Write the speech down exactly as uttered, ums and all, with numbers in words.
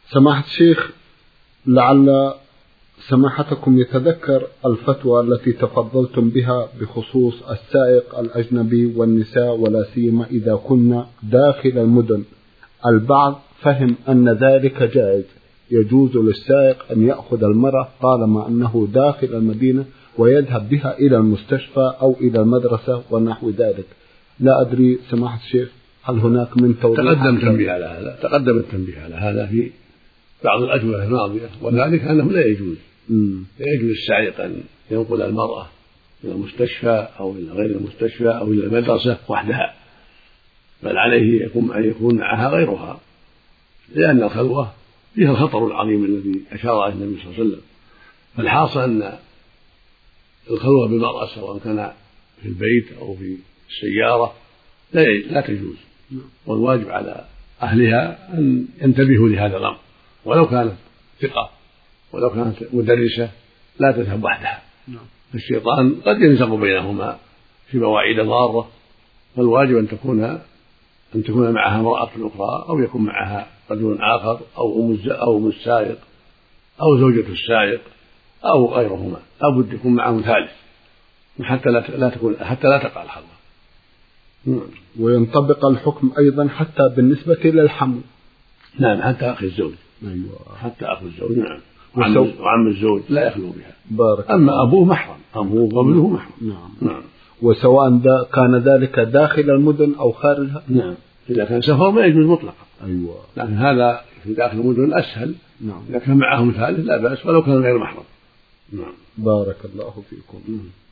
سماحة الشيخ، لعل سماحتكم يتذكر الفتوى التي تفضلتم بها بخصوص السائق الأجنبي والنساء، ولا سيما إذا كنا داخل المدن. البعض فهم أن ذلك جائز، يجوز للسائق أن يأخذ المرأة طالما أنه داخل المدينة ويذهب بها إلى المستشفى أو إلى المدرسة ونحو ذلك. لا أدري سماحة الشيخ هل هناك من توضيح؟ تقدم تنبيه على هذا تقدم التنبيه على هذا في بعض الأجوبة الماضية، وذلك أنه لا يجوز م. لا يجوز للسائق أن ينقل المرأة إلى المستشفى أو إلى غير المستشفى أو إلى المدرسة وحدها، بل عليه يكون أن يكون معها غيرها، لأن الخلوة فيها الخطر العظيم الذي أشار إليه النبي صلى الله عليه وسلم. فالحاصل أن الخلوة بالمرأة سواء كان في البيت أو في السيارة لا لا تجوز، والواجب على أهلها أن ينتبهوا لهذا الأمر، ولو كانت ثقة ولو كانت مدرسة لا تذهب وحدها. الشيطان قد ينزغ بينهما في مواعيد ضارة، فالواجب أن تكون أن تكون معها امرأة أخرى أو يكون معها رجل آخر أو أم السائق أو زوجة السائق أو غيرهما، لا بد يكون معهم ثالث حتى لا تكون حتى لا تقع الخلوة. وينطبق الحكم أيضا حتى بالنسبة للحمل. نعم، حتى أخي الزوج. أيوة. حتى أخي الزوج. نعم. وعم, وعم الزوج لا يخلو بها. بارك. أما أبوه محرم، أبوه وابنه محرم. نعم. نعم. وسواء دا كان ذلك داخل المدن أو خارجها. نعم. إذا كان سفر ما يجوز مطلقا. أيوة. لكن هذا في داخل المدن أسهل. نعم. إذا كان معهم ثالث لا بأس ولو كان غير محرم. نعم. بارك الله فيكم.